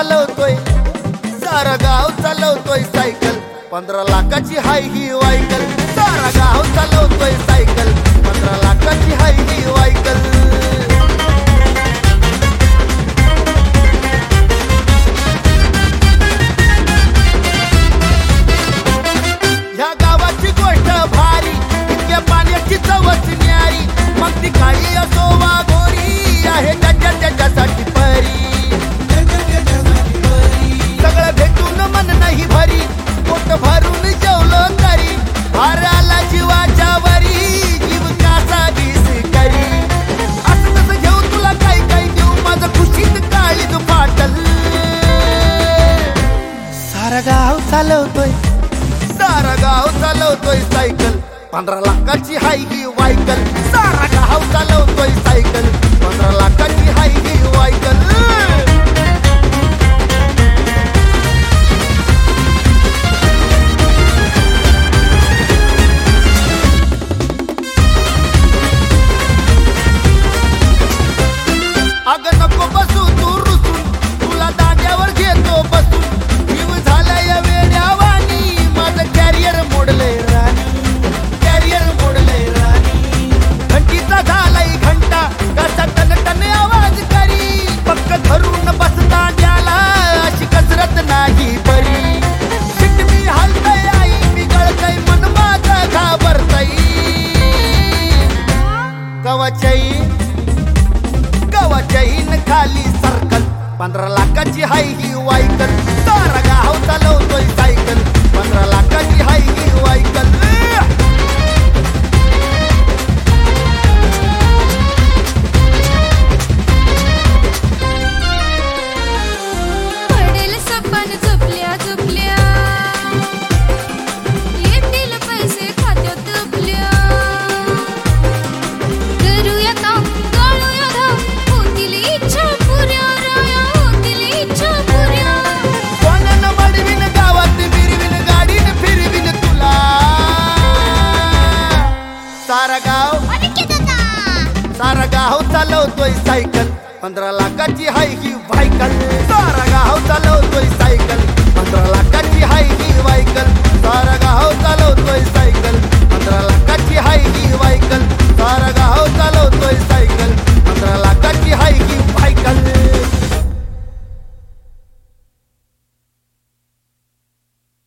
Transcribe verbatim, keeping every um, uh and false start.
चालवतोय, सारा गाव चालवतोय सायकल, पंधरा लाखाची हाय ही वायकल. सारा गाव चालवतोय सायकल, पंधरा लाखाची हाय ही वायकल. ह्या गावाची गोष्ट भारी, इतक्या पाण्याची चवच न्यारी. मग ती काळी असो वा गोरी, आहे त्याच्या त्याच्यासाठी परी. सगळं भेटून मन नाही भरी, पोट भरून जेवलं तरी. भार आला जीवाच्या वरी, जीव काचा वीस करी. असं तसं घेऊ तुला काय काय देऊ, माझं खुशीत काळीज फाटल. सारा गाव चालवतोय, सारा गाव चालवतोय सायकल, पंधरा लाखाची हाय ही वायकल. सारा गाव चालवतोय सायकल, पंधरा लाखाची हाय ही वायकल. अगं नको बसू तू रुसून, तुला दांड्यावर घेतो बसून. जीव झालाय वेड्यावानी, माझं कॅरियर मोडलंय राणी, कॅरियर मोडलंय राणी. घंटीचा झालाय घंटा, कसा टन टन आवाज करी. पक्क धरून बस दांड्याला, अशी कसरत नाही बरी. शिट मी हलतय आई, मी गळतय मन माझं घाबरतय. कवाच्याई चैन खाली सर्कल, पंधरा लाखाची हाय ही वायकल. सारा गाव चालवतोय सायकल, पंधरा लाखाची हाय ही वायकल. पडेल सपान झोपल्या झोपल्या, येतील पैसे खात्यात आपल्या. करूया काम, गाळूया धाम, होतील इच्छा पुऱ्या राया, होतील इच्छा पुऱ्या. कोणानं बडवीन गावात बिरवीन, गाडीन फिरवीन तुला. सारा गाव सारा गाव चालवतोय सायकल, पंधरा लाखाची हाय ही वायकल. सारा गाव चालवतोय सायकल, पंधरा लाखाची हाय ही वायकल. सारा गाव चालव